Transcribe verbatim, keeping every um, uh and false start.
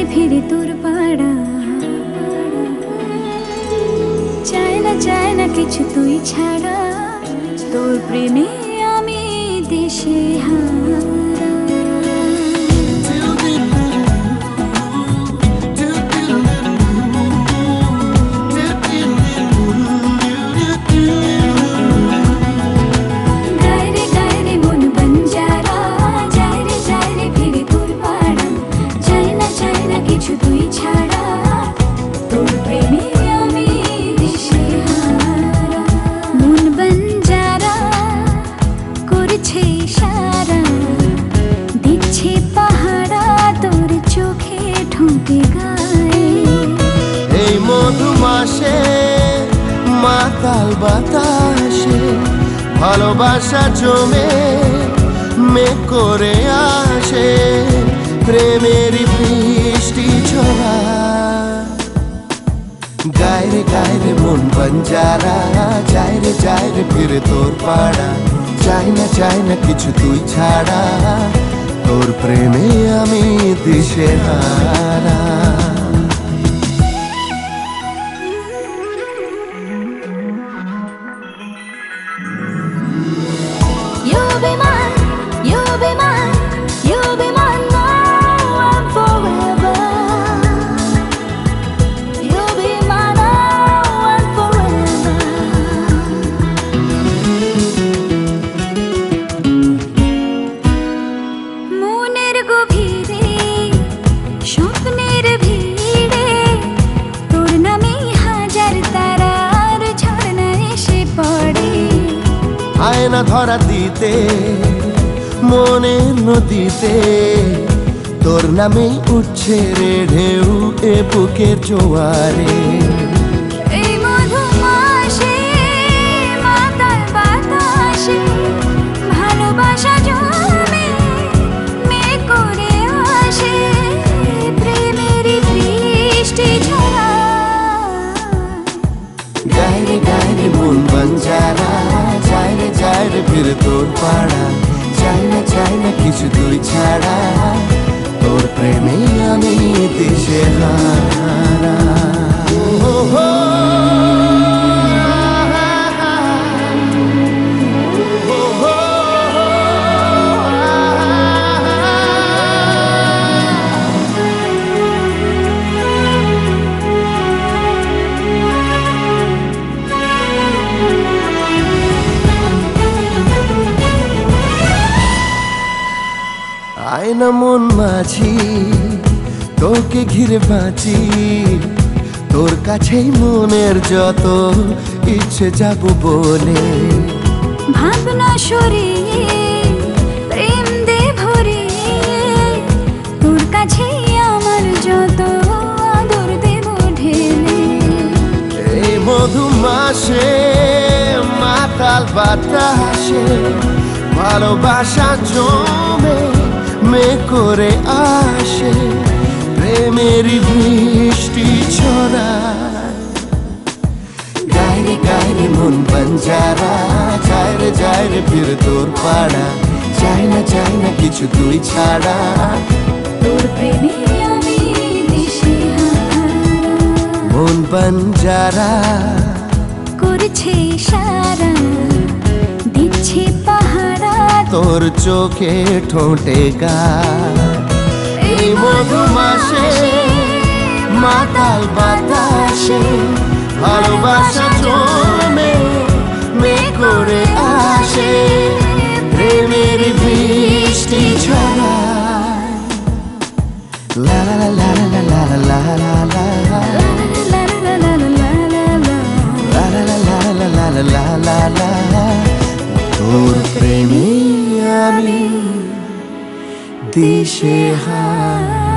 ফিরে তোর পাড়া। চায় না চায় না কিছু তুই ছাড়া, তোর প্রেমে আমি দেশে হারা। এই মধুমাসে মাতাল বাতাসে ভালোবাসা জমে মেঘ করে আসে, প্রেমের বৃষ্টি ঝরা। গায় রে গায় রে মন বঞ্জারা, যায় রে যায় রে ফিরে তোর পাড়া। চাই না চাই না কিছু তুই ছাড়া, তোর প্রেমে আমি দিশেহারা। You'll be mine, you'll be mine, you'll be mine now and forever. You'll be mine now and forever. মনের গভীরে স্বপ্নের ভিড়ে তোর নামেই হাজার তারার ঝর্ণা এসে পড়ে। আয়না ধরা দিতে মনের নদীতে তোর নামেই উঠছে রে ঢেউ এ বুকের জোয়ারে। এই মধুমাসে মাতাল বাতাসে ভালোবাসা জমে মেঘ করে আসে, প্রেমের বৃষ্টি ঝরা। গায় রে গায় রে মন বঞ্জারা, যায় রে যায় রে ফিরে তোর পাড়া। চাই না চাই না কিছু তুই ছাড়া, তোর প্রেমে আমি দিশেহারা। আয়না মন মাঝি তোকে ঘিরে বাঁচি, তোর কাছেই মনের যত ইচ্ছে যাব বলে। ভাবনা সরিয়ে প্রেম দে ভরিয়ে তোর কাছেই আমার যত আদর দেব ঢেলে। এই মধুমাসে মাতাল বাতাসে ভালোবাসা জমে মেঘ করে আসে, প্রেমের বৃষ্টি ছড়ায়। গায় রে গায় রে মন বঞ্জারা, যায় রে যায় রে ফিরে তোর পাড়া। চাই না চাই না কিছু তুই ছাড়া, তোর প্রেমে আমি দিশেহারা। মন বঞ্জারা করছে ইশারা, দিচ্ছে পাহারা তোর চোখে ঠোঁটে গা। এই মধুমাসে মাতাল বাতাসে ভালোবাসা জমে মেঘ করে আসে, প্রেমের বৃষ্টি ঝরায়। লা লা লা লা লা লা লা লা লা লা লা লা লা। তোর প্রেমে আমি দিশেহারা।